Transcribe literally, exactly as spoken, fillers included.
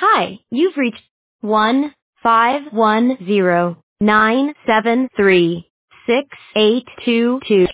Hi, you've reached one five one zero nine seven three six eight two two.